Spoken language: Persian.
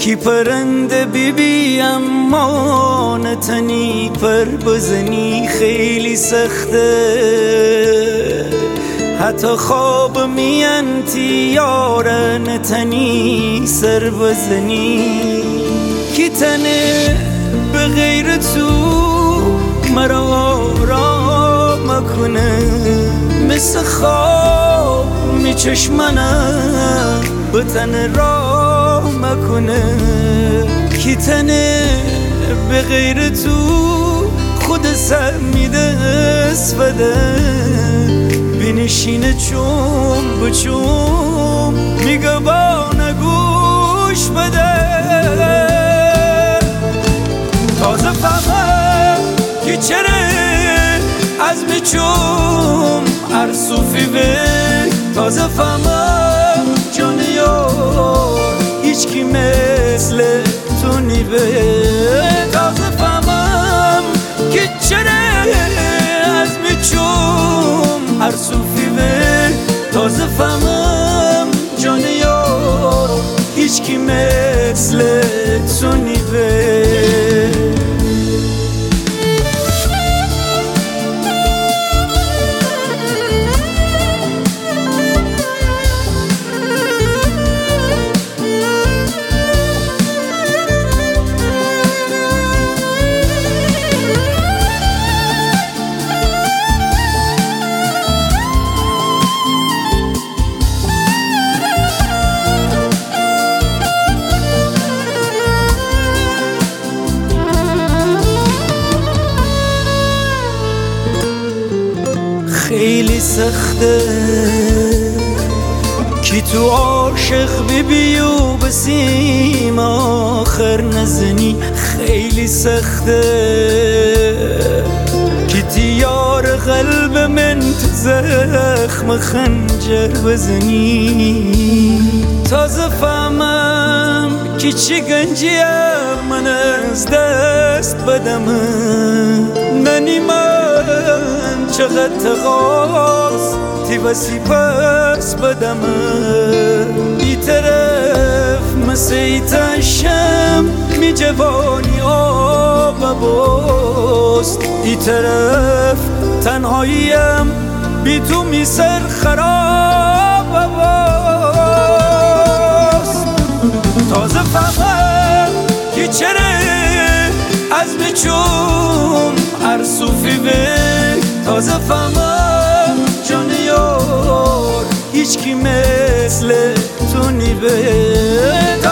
کی پرنده بیبی اما نتنی پر بزنی خیلی سخته، حتی خواب میانتی یاره نتنی سر بزنی. کی تنه به غیر تو مرا آرام کنه، مثل خواب می چشمنم به تن راه مکنه. کی تنه به غیر تو خود سر میده اسفده، بنشینه چوم به چوم میگه با نگوش بده. تازه فهمم که چرا از میچوم ارسوفی به، تازه فهمم جان یار هیچ کی مثل تو نیبه. تازه فهمم که چرا از میچوم ارسوفی به، تازه فهمم جان یار هیچ کی مثل تو نیبه. خیلی سخته کی تو عاشق ببی و بسیم آخر نزنی. خیلی سخته کی تیار قلب من تو زخم خنجر بزنی. تازه فهمم که چی گنجیم من از دست بدمه، منی من چقدر تقاس تی وسی پس بدمه. ای طرف مثل ای تشم می جوانی آب باست، ای طرف تنهاییم بی تو می سر خراب باست. تازه فهمم که چرا از میچوم ارسوفی به، تازه فهمم جان یار هیچ کی مثل تو نیبه.